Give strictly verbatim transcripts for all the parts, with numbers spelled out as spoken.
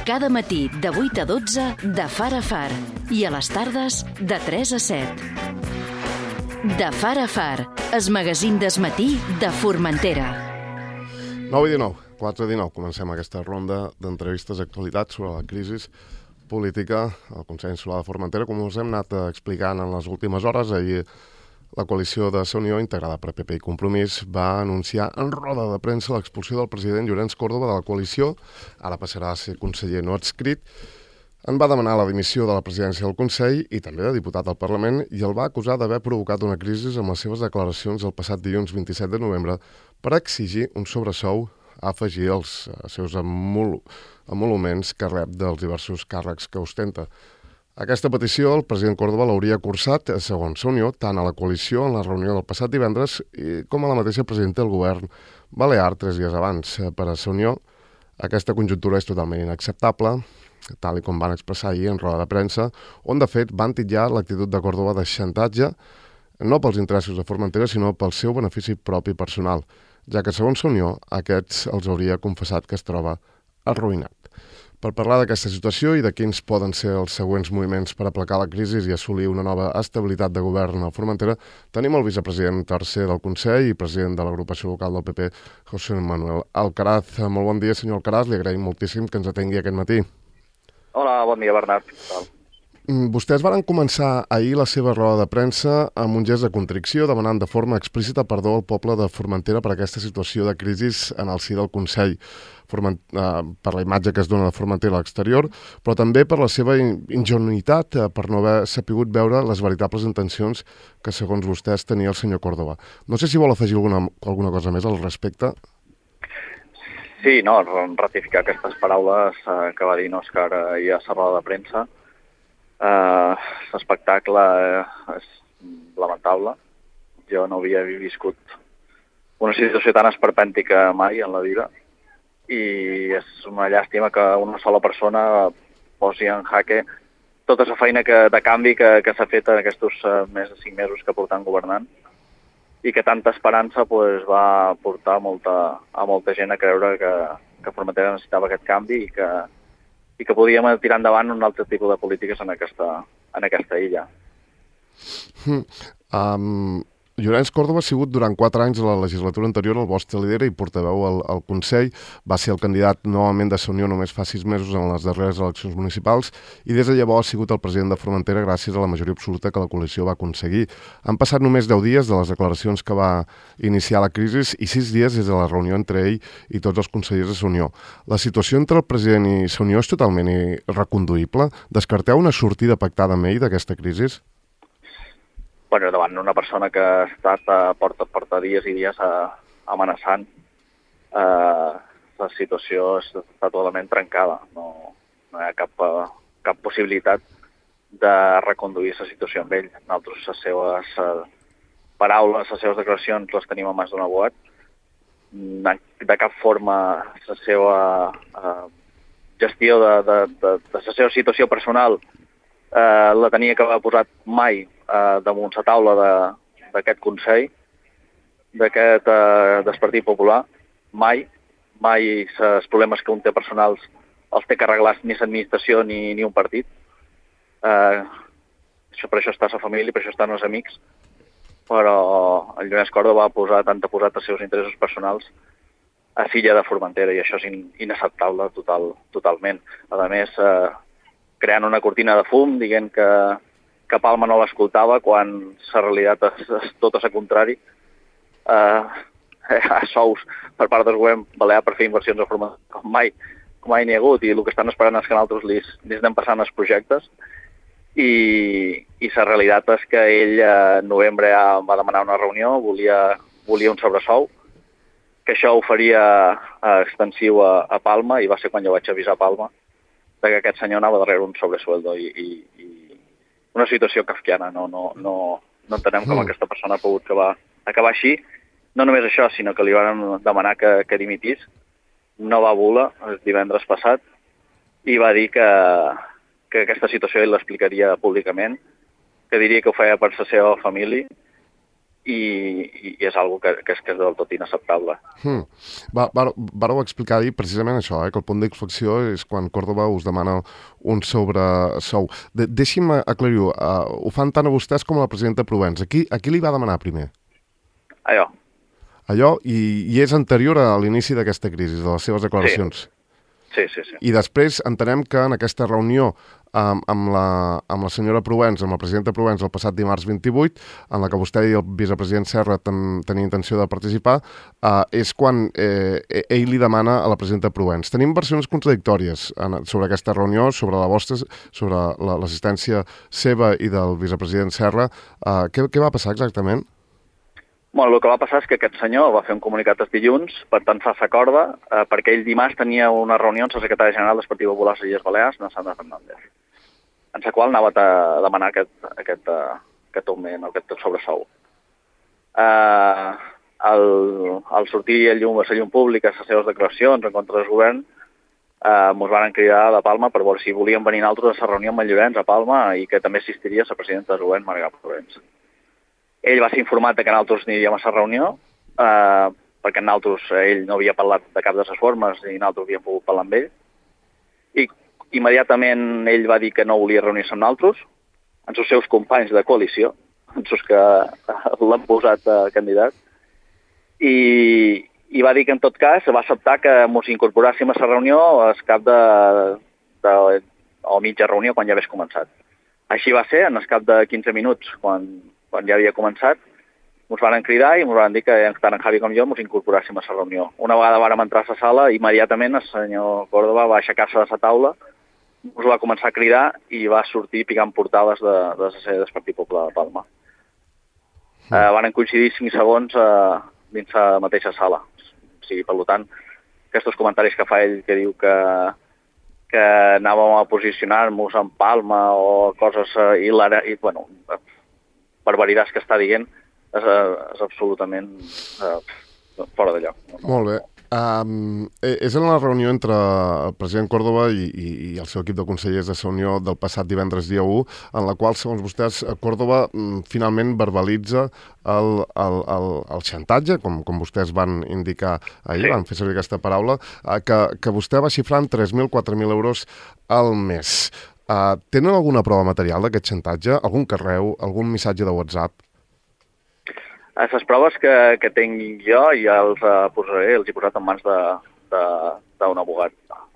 Cada matí de vuit a dotze de Far a Far i a les tardes de tres a set. De Far a Far, el magazín d'esmatí de Formentera. nou i dinou, quatre i dinou, comencem aquesta ronda d'entrevistes d'actualitat sobre la crisi política al Consell Insular de Formentera. Com us hem anat explicant en les últimes hores, ahir la coalició de Sa Unió, integrada per P P i Compromís, va anunciar en roda de premsa l'expulsió del president Llorenç Córdoba de la coalició. Ara passarà a ser conseller no adscrit. En va demanar la dimissió de la presidència del Consell i també de diputat al Parlament i el va acusar d'haver provocat una crisi amb les seves declaracions el passat dilluns vint-i-set de novembre per exigir un sobresou a afegir als seus emol emoluments que rep dels diversos càrrecs que ostenta. Aquesta petició el president Córdoba l'hauria cursat, segons Sa Unió, tant a la coalició en la reunió del passat divendres com a la mateixa presidenta del govern balear tres dies abans. Per a Sa Unió, aquesta conjuntura és totalment inacceptable, tal i com van expressar ahir en roda de premsa, on de fet van titllar l'actitud de Córdoba de xantatge, no pels interessos de Formentera, sinó pel seu benefici propi personal, ja que, segons Sa Unió, aquests els hauria confessat que es troba arruïnat. Per parlar d'aquesta situació i de quins poden ser els següents moviments per aplacar la crisi i assolir una nova estabilitat de govern a Formentera, tenim el vicepresident tercer del Consell i president de l'agrupació local del P P, José Manuel Alcaraz. Molt bon dia, senyor Alcaraz. Li agraïm moltíssim que ens atengui aquest matí. Hola, bon dia, Bernat. Vostès van començar ahir la seva roda de premsa amb un gest de contricció, demanant de forma explícita perdó al poble de Formentera per aquesta situació de crisi en el si del Consell, Forment, eh, per la imatge que es dona de Formentera a l'exterior, però també per la seva ingenuïtat, eh, per no haver sapigut veure les veritables intencions que, segons vostès, tenia el senyor Córdoba. No sé si vol afegir alguna, alguna cosa més al respecte. Sí, no, ratificar aquestes paraules eh, que va dir Òscar ahir a la roda de premsa. Uh, l'espectacle uh, és lamentable. Jo no havia viscut una situació tan esperpèntica mai en la vida i és una llàstima que una sola persona posi en jaque tota la feina que, de canvi que, que s'ha fet en aquests uh, més de cinc mesos que portem governant i que tanta esperança pues, va portar molta, a molta gent a creure que, que Formentera necessitava aquest canvi i que i que podíem tirar endavant un altre tipus de polítiques en aquesta, en aquesta illa. Mm. Um, Llorenç Córdoba ha sigut durant quatre anys de la legislatura anterior el vostre líder i portaveu al, al Consell. Va ser el candidat novament de Sa Unió només fa sis mesos en les darreres eleccions municipals i des de llavors ha sigut el president de Formentera gràcies a la majoria absoluta que la coalició va aconseguir. Han passat només deu dies de les declaracions que va iniciar la crisi i sis dies des de la reunió entre ell i tots els consellers de Sa Unió. La situació entre el president i Sa Unió és totalment reconduïble? Descarteu una sortida pactada amb ell d'aquesta crisi? Bueno, davant una persona que ha estat a porta, porta dies i dies a, amenaçant, eh, la situació està totalment trencada. No, no hi ha cap, cap possibilitat de reconduir la situació amb ell. Nosaltres les seves eh, paraules, les seves declaracions les tenim a mans d'un abogat. De cap forma la seva eh, gestió de, de, de, de la seva situació personal eh, la tenia que haver posat mai Uh, damunt la taula d'aquest Consell, d'aquest uh, del Partit Popular, mai, mai els problemes que un té personals els té que arreglar ni l'administració ni, ni un partit. Uh, això, per això està la família, per això estan els amics, però el Llorenç Córdoba ha posat, han posat els seus interessos personals a filla de Formentera i això és in, inacceptable total, totalment. A més, uh, creant una cortina de fum, dient que que Palma no l'escoltava quan la realitat és, és tot el contrari. Uh, a sous per part del govern balear per fer inversions a Formentera com mai, com mai n'hi ha hagut i el que estan esperant és que nosaltres li, li anem passant els projectes i, i la realitat és que ell en novembre ja va demanar una reunió, volia, volia un sobresou, que això ho faria uh, extensiu a, a Palma i va ser quan jo vaig avisar a Palma que aquest senyor anava darrere un sobresueldo i, i, i una situació kafkiana. No, no, no, no entenem com aquesta persona ha pogut acabar, acabar així. No només això, sinó que li van demanar que, que dimitís. No va voler el divendres passat i va dir que, que aquesta situació ell l'explicaria públicament, que diria que ho feia per la seva família i, i és algo que, que, és, que és del tot inacceptable. Hmm. Va, va, vareu explicar ahir precisament això, eh, que el punt d'inflexió és quan Córdoba us demana un sobresou. De, deixi'm aclarir-ho, uh, ho fan tant a vostès com a la presidenta Provens. A qui, a qui li va demanar primer? Allò. Allò, i, i és anterior a l'inici d'aquesta crisi, de les seves declaracions. Sí, sí, sí. I després entenem que en aquesta reunió amb, amb, la, amb la senyora Provens, amb la presidenta Provens el passat dimarts vint-i-vuit, en la que vostè i el vicepresident Serra ten, tenia intenció de participar, eh, és quan eh, ell li demana a la presidenta Provens. Tenim versions contradictòries en, sobre aquesta reunió, sobre la vostra, sobre l'assistència seva i del vicepresident Serra. Eh, què, què va passar exactament? Bueno, el que va passar és que aquest senyor va fer un comunicat els dilluns per tensar-se corda eh, perquè ell dimarts tenia una reunió amb el secretari general del Partit Popular de les Illes Balears, Sandra Fernández, en la qual anava a demanar aquest, aquest, uh, aquest augment, aquest sobresou. Uh, al, al sortir a llum, a la llum pública les seves declaracions en contra del govern, uh, ens van cridar de Palma per veure si volíem venir nosaltres a la reunió amb el Llorenç a Palma i que també assistiria la presidenta del govern, Marga Provens. Ell va ser informat que nosaltres aniríem a la reunió, eh, perquè nosaltres, ell no havia parlat de cap de les formes i nosaltres havíem pogut parlar amb ell. I immediatament ell va dir que no volia reunir-se amb nosaltres, amb els seus companys de coalició, amb els que l'han posat eh, candidat, i, i va dir que en tot cas va acceptar que ens incorporàssim a la reunió al cap de, de, o mitja reunió quan ja hagués començat. Així va ser, en el cap de quinze minuts, quan quan ja havia començat, ens van cridar i ens van dir que tant en Javi com jo ens incorporàssim a la reunió. Una vegada vàrem entrar a la sala, immediatament el senyor Córdoba va aixecar-se de la taula, ens va començar a cridar i va sortir picant portades de, de la sede del Partit Popular de Palma. Mm. Eh, van coincidir cinc segons eh, dins la mateixa sala. O sigui, per tant, aquests comentaris que fa ell que diu que que anàvem a posicionar-nos en Palma o coses eh, hilari... i, bueno, barbaritats que està dient és, és absolutament eh, fora de lloc. Molt bé. Um, és en la reunió entre el president Córdoba i, i, i el seu equip de consellers de la Unió del passat divendres dia u, en la qual, segons vostès, Córdoba mm, finalment verbalitza el, el, el, el xantatge, com, com vostès van indicar ahir, sí. Van fer servir aquesta paraula, uh, que, que vostè va xifrar en tres mil, quatre mil euros al mes. Uh, tenen alguna prova material d'aquest xantatge? Algun carreu? Algun missatge de WhatsApp? Les proves que, que tinc jo ja els uh, posaré, els he posat en mans d'un abogat.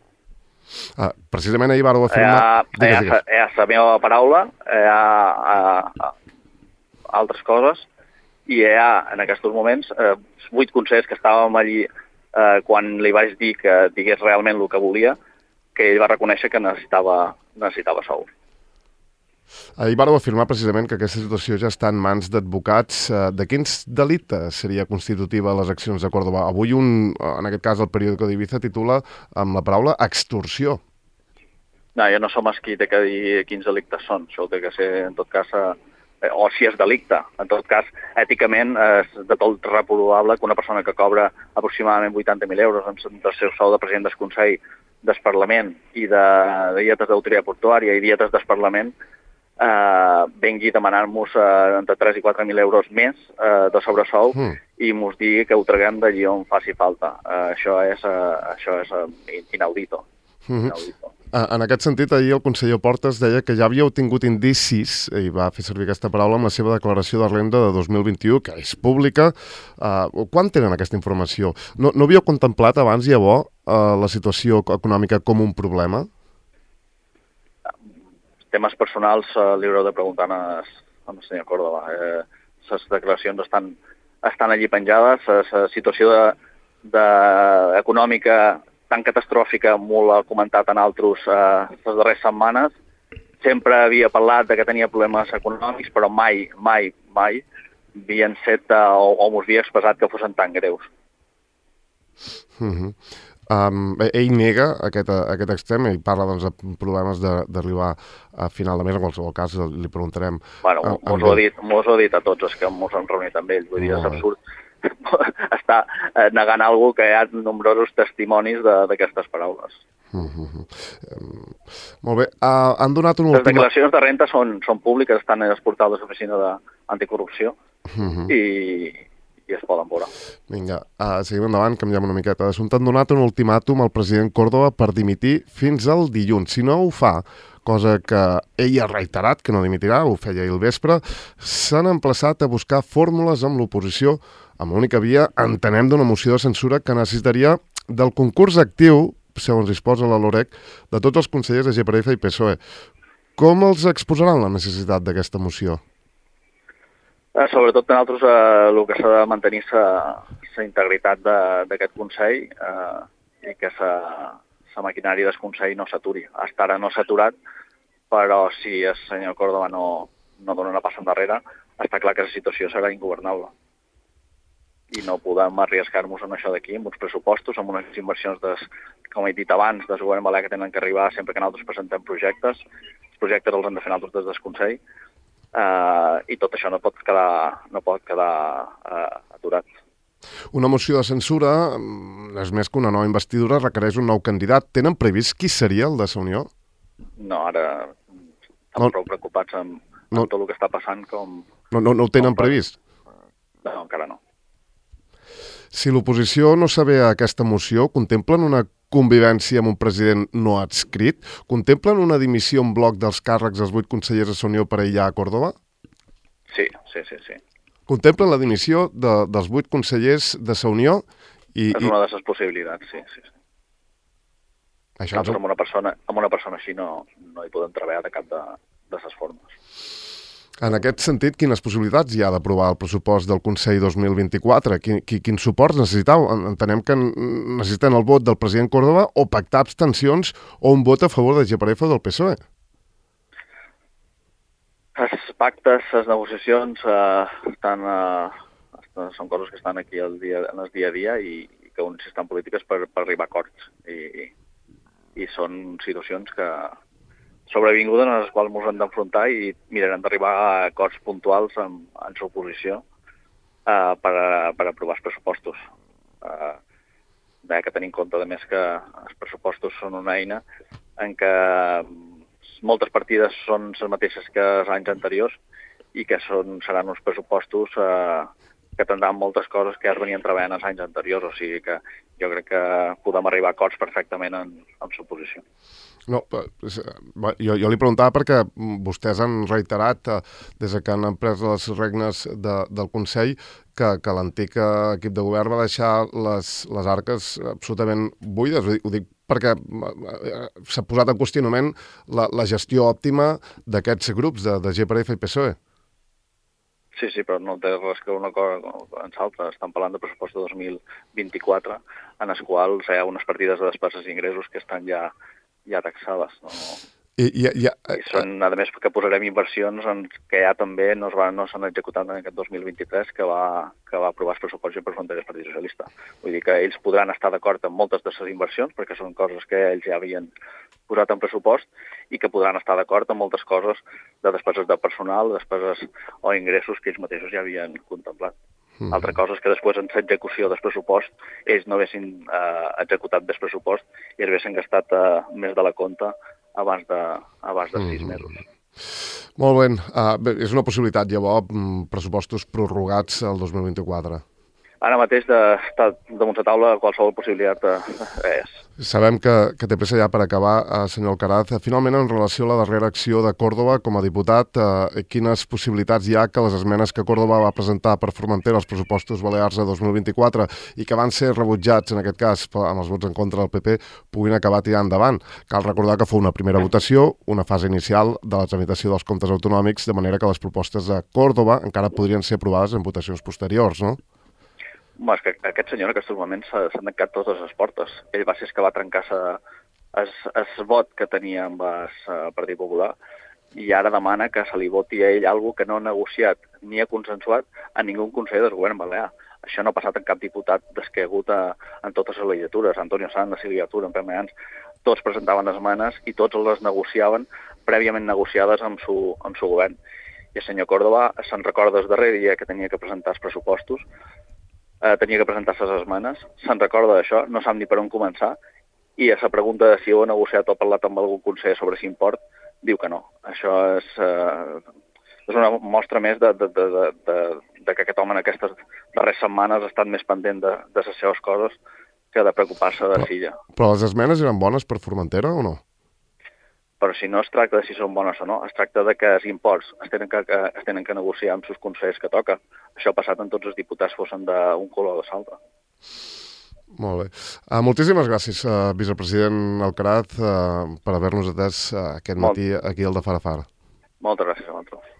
Uh, precisament ahir vareu afirmar... Hi ha, hi ha, hi ha la meva paraula, hi ha uh, altres coses, i hi ha, en aquests moments, uh, vuit consellers que estàvem allí uh, quan li vaig dir que digués realment el que volia, que ell va reconèixer que necessitava, necessitava sou. Ahir vareu afirmar precisament que aquesta situació ja està en mans d'advocats. De quins delictes seria constitutiva les accions de Córdoba? Avui, un, en aquest cas, el periòdico d'Ibiza titula amb la paraula extorsió. No, jo no som els qui té que dir quins delictes són. Això té que ser, en tot cas, eh, o si és delicte. En tot cas, èticament, és de tot reprovable que una persona que cobra aproximadament vuitanta mil euros en el seu sou de president del Consell del Parlament i de, de dietes d'autoritat portuària i dietes del Parlament eh, vengui a demanar-nos eh, entre tres i quatre mil euros més eh, de sobresou mm. i mos digui que ho traguem d'allí on faci falta. Eh, això és, eh, això és eh, inaudito. Mm-hmm. inaudito. En aquest sentit, ahir el conseller Portas deia que ja havíeu tingut indicis, i va fer servir aquesta paraula, amb la seva declaració de renda de dos mil vint-i-u, que és pública. Uh, quan tenen aquesta informació? No, no havíeu contemplat abans, llavors, uh, la situació econòmica com un problema? Temes personals uh, li haureu de preguntar al senyor Córdoba. Eh, les declaracions estan, estan allí penjades. La situació de, de econòmica tan catastròfica, molt ha comentat en altres eh, les darreres setmanes. Sempre havia parlat de que tenia problemes econòmics, però mai, mai, mai havien set eh, o, o mos havia expressat que fossin tan greus. Mm-hmm. um, ell nega aquest, aquest extrem i parla doncs, de problemes d'arribar a final de mes. En qualsevol cas li preguntarem... Bueno, mos ho ha dit, mos ho ha dit a tots els que mos han reunit amb ell. Vull dir, és absurd està negant alguna que hi ha nombrosos testimonis d'aquestes paraules. Mm-hmm. um, molt bé. Uh, han donat una Les última... declaracions de renta són, són públiques, estan en els portals de l'Oficina d'Anticorrupció Uh-huh. i, i es poden veure. Vinga, uh, seguim endavant, canviem una miqueta d'assumpte. Han donat un ultimàtum al president Córdoba per dimitir fins al dilluns. Si no ho fa, cosa que ell ha reiterat que no dimitirà, ho feia ahir al vespre, s'han emplaçat a buscar fórmules amb l'oposició amb l'única via, entenem, d'una moció de censura que necessitaria del concurs actiu, segons disposa la LOREC, de tots els consellers de G P R F i P S O E. Com els exposaran la necessitat d'aquesta moció? Eh, sobretot per nosaltres eh, el que s'ha de mantenir la integritat d'aquest Consell eh, i que la maquinària del Consell no s'aturi. Hasta ara no s'ha aturat, però si el senyor Córdoba no, no dona una passa endarrere, està clar que la situació serà ingovernable. I no podem arriesgar-nos en això d'aquí, amb uns pressupostos, amb unes inversions, des, com he dit abans, del govern balear que tenen que arribar sempre que nosaltres presentem projectes. Els projectes els han de fer nosaltres des del Consell, uh, i tot això no pot quedar, no pot quedar uh, aturat. Una moció de censura, és més que una nova investidura, requereix un nou candidat. Tenen previst qui seria el de la Unió? No, ara estem no. prou preocupats amb, amb no. tot el que està passant com... No, no, no ho tenen com, previst? No, encara no. Si l'oposició no sabe aquesta moció, contemplen una convivència amb un president no adscrit? Contemplen una dimissió en bloc dels càrrecs dels vuit consellers de la Unió per aïllar a Córdoba? Sí, sí, sí. sí. Contemplen la dimissió de, dels vuit consellers de la Unió? I, és una de les possibilitats, sí. sí, sí. Això Nosaltres amb una persona, amb una persona així no, no hi podem treballar de cap de, de les formes. En aquest sentit, quines possibilitats hi ha d'aprovar el pressupost del Consell dos mil vint-i-quatre? Quin, quins suports necessitau? Entenem que necessiten el vot del president Córdoba o pactar abstencions o un vot a favor de G P R F o del P S O E? Els pactes, les negociacions, eh, estan, eh, són coses que estan aquí el dia, en el dia a dia i, i que uns estan polítiques per, per arribar a acords. I, i són situacions que... sobrevingudes en les quals ens hem d'enfrontar i mirarem d'arribar a acords puntuals amb, amb l'oposició uh, per, a, per aprovar els pressupostos. Uh, Hi ha que tenir en compte, a més, que els pressupostos són una eina en què moltes partides són les mateixes que els anys anteriors i que són, seran uns pressupostos uh, que tindran moltes coses que ja es venien treballant els anys anteriors, o sigui que jo crec que podem arribar a acords perfectament en, en l'oposició. No, jo, jo li preguntava perquè vostès han reiterat eh, des que han pres les regnes de, del Consell que, que l'antic equip de govern va deixar les, les arques absolutament buides. Ho dic, ho dic perquè s'ha posat en qüestionament la, la gestió òptima d'aquests grups de, de G P R F i P S O E. Sí, sí, però no té res que una cosa en l'altra. Estan parlant de pressupost de dos mil vint-i-quatre, en els quals hi ha unes partides de despeses i ingressos que estan ja ja taxades. No? I, i, i, I són, a més, que posarem inversions en que ja també no s'han no executat en aquest dos mil vint-i-tres que va, que va aprovar els pressupostos per fronteres del Partit Socialista. Vull dir que ells podran estar d'acord amb moltes de les inversions perquè són coses que ells ja havien posat en pressupost i que podran estar d'acord amb moltes coses de despeses de personal, despeses o ingressos que ells mateixos ja havien contemplat. Mm. Altra cosa és que després en l'execució del pressupost ells no haguessin eh, executat del pressupost i es haguessin gastat eh, més de la compta abans de, abans de sis mesos. Mm. Molt bé. Uh, bé, és una possibilitat, llavors, pressupostos prorrogats el dos mil vint-i-quatre. Ara mateix de, està damunt la taula qualsevol possibilitat eh, és. Sabem que, que té pressa ja per acabar, eh, senyor Alcaraz. Finalment, en relació a la darrera acció de Córdoba com a diputat, eh, quines possibilitats hi ha que les esmenes que Córdoba va presentar per Formentera als pressupostos balears de dos mil vint-i-quatre i que van ser rebutjats, en aquest cas, amb els vots en contra del P P, puguin acabar tirant endavant? Cal recordar que fou una primera votació, una fase inicial de la tramitació dels comptes autonòmics, de manera que les propostes de Córdoba encara podrien ser aprovades en votacions posteriors, no? Home, és que aquest senyor en aquests moments s'han tancat totes les portes. Ell va ser el que va trencar el vot que tenia amb el Partit Popular i ara demana que se li voti a ell alguna que no ha negociat ni ha consensuat a ningú conseller del govern balear. Això no ha passat en cap diputat des que ha hagut a, en totes les legislatures. Antonio Sanz, Sílvia Tura, en Pep Mayans, tots presentaven esmenes i tots les negociaven prèviament negociades amb su, amb su govern. I el senyor Córdoba se'n recorda el darrer dia que tenia que presentar els pressupostos, eh, tenia que presentar les esmenes, se'n recorda d'això, no sap ni per on començar, i a la pregunta de si ho ha negociat o parlat amb algun conseller sobre si import, diu que no. Això és... Eh, és una mostra més de, de, de, de, de, de que aquest home en aquestes darreres setmanes ha estat més pendent de, de les seves coses que de preocupar-se de Silla. Però les esmenes eren bones per Formentera o no? Però si no es tracta de si són bones o no, es tracta de que els imports es tenen que, que, es tenen que negociar amb els consells que toca. Això ha passat en tots els diputats, fossin d'un color o de l'altre. Molt bé. Uh, moltíssimes gràcies, uh, vicepresident Alcaraz, uh, per haver-nos atès uh, aquest matí aquí al de Far a Far. Moltes gràcies a vosaltres.